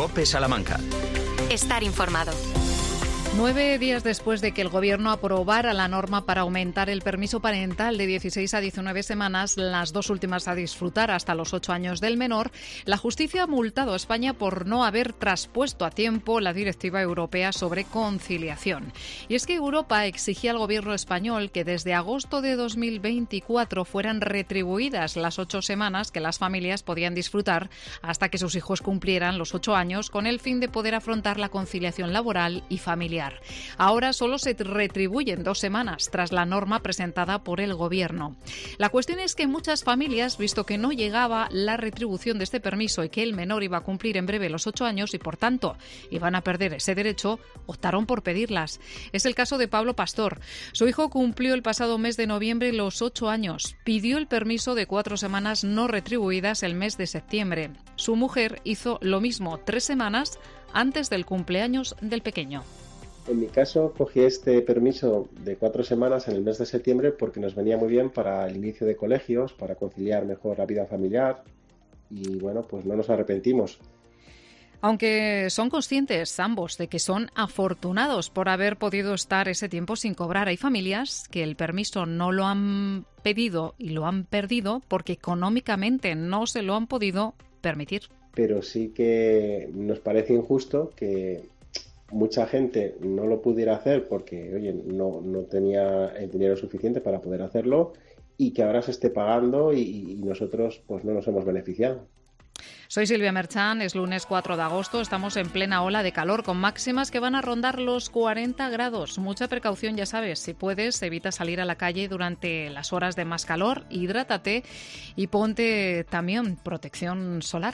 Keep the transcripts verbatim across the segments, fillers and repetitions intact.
COPE Salamanca. Estar informado. Nueve días después de que el Gobierno aprobara la norma para aumentar el permiso parental de dieciséis a diecinueve semanas, las dos últimas a disfrutar hasta los ocho años del menor, la justicia ha multado a España por no haber traspuesto a tiempo la Directiva Europea sobre conciliación. Y es que Europa exigía al Gobierno español que desde agosto de dos mil veinticuatro fueran retribuidas las ocho semanas que las familias podían disfrutar hasta que sus hijos cumplieran los ocho años, con el fin de poder afrontar la conciliación laboral y familiar. Ahora solo se retribuyen dos semanas tras la norma presentada por el Gobierno. La cuestión es que muchas familias, visto que no llegaba la retribución de este permiso y que el menor iba a cumplir en breve los ocho años y por tanto iban a perder ese derecho, optaron por pedirlas. Es el caso de Pablo Pastor. Su hijo cumplió el pasado mes de noviembre los ocho años. Pidió el permiso de cuatro semanas no retribuidas el mes de septiembre. Su mujer hizo lo mismo, tres semanas antes del cumpleaños del pequeño. En mi caso, cogí este permiso de cuatro semanas en el mes de septiembre porque nos venía muy bien para el inicio de colegios, para conciliar mejor la vida familiar y, bueno, pues no nos arrepentimos. Aunque son conscientes ambos de que son afortunados por haber podido estar ese tiempo sin cobrar, hay familias que el permiso no lo han pedido y lo han perdido porque económicamente no se lo han podido permitir. Pero sí que nos parece injusto que mucha gente no lo pudiera hacer porque, oye, no, no tenía el dinero suficiente para poder hacerlo y que ahora se esté pagando y, y nosotros pues no nos hemos beneficiado. Soy Silvia Merchán, es lunes cuatro de agosto, estamos en plena ola de calor con máximas que van a rondar los cuarenta grados. Mucha precaución, ya sabes, si puedes, evita salir a la calle durante las horas de más calor, hidrátate y ponte también protección solar.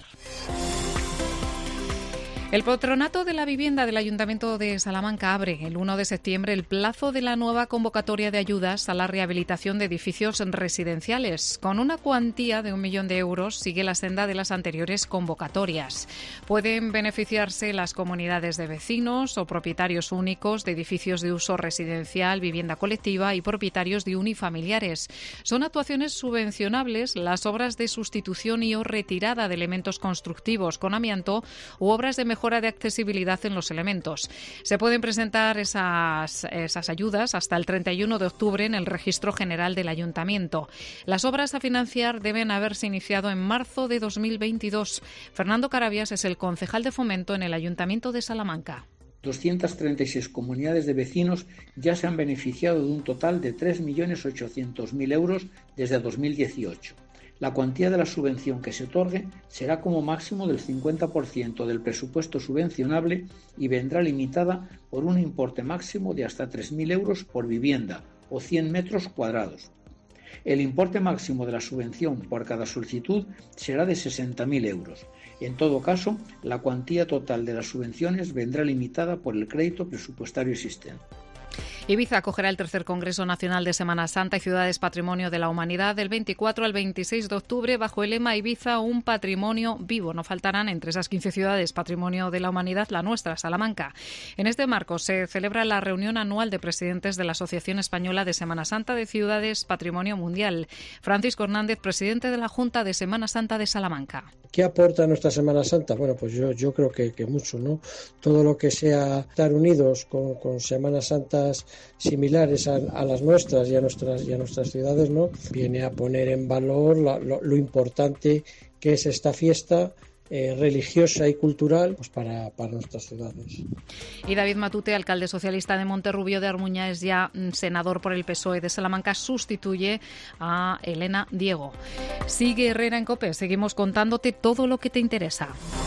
El Patronato de la Vivienda del Ayuntamiento de Salamanca abre el uno de septiembre el plazo de la nueva convocatoria de ayudas a la rehabilitación de edificios residenciales. Con una cuantía de un millón de euros sigue la senda de las anteriores convocatorias. Pueden beneficiarse las comunidades de vecinos o propietarios únicos de edificios de uso residencial, vivienda colectiva y propietarios de unifamiliares. Son actuaciones subvencionables las obras de sustitución y o retirada de elementos constructivos con amianto u obras de mejora de accesibilidad en los elementos. Se pueden presentar esas, esas ayudas hasta el treinta y uno de octubre en el Registro General del Ayuntamiento. Las obras a financiar deben haberse iniciado en marzo de dos mil veintidós. Fernando Carabias es el concejal de Fomento en el Ayuntamiento de Salamanca. doscientas treinta y seis comunidades de vecinos ya se han beneficiado de un total de tres millones ochocientos mil euros desde dos mil dieciocho. La cuantía de la subvención que se otorgue será como máximo del cincuenta por ciento del presupuesto subvencionable y vendrá limitada por un importe máximo de hasta tres mil euros por vivienda o cien metros cuadrados. El importe máximo de la subvención por cada solicitud será de sesenta mil euros. En todo caso, la cuantía total de las subvenciones vendrá limitada por el crédito presupuestario existente. Ibiza acogerá el tercer Congreso Nacional de Semana Santa y Ciudades Patrimonio de la Humanidad del veinticuatro al veintiséis de octubre bajo el lema Ibiza, un patrimonio vivo. No faltarán entre esas quince ciudades Patrimonio de la Humanidad la nuestra, Salamanca. En este marco se celebra la reunión anual de presidentes de la Asociación Española de Semana Santa de Ciudades Patrimonio Mundial. Francisco Hernández, presidente de la Junta de Semana Santa de Salamanca. ¿Qué aporta nuestra Semana Santa? Bueno, pues yo, yo creo que, que mucho, ¿no? Todo lo que sea estar unidos con, con Semanas Santas similares a, a las nuestras y a nuestras, y a nuestras ciudades, ¿no? Viene a poner en valor la, lo, lo importante que es esta fiesta eh, religiosa y cultural pues para, para nuestras ciudades. Y David Matute, alcalde socialista de Monterrubio de Armuña, es ya senador por el P S O E de Salamanca, sustituye a Elena Diego. Sigue Herrera en COPE, seguimos contándote todo lo que te interesa.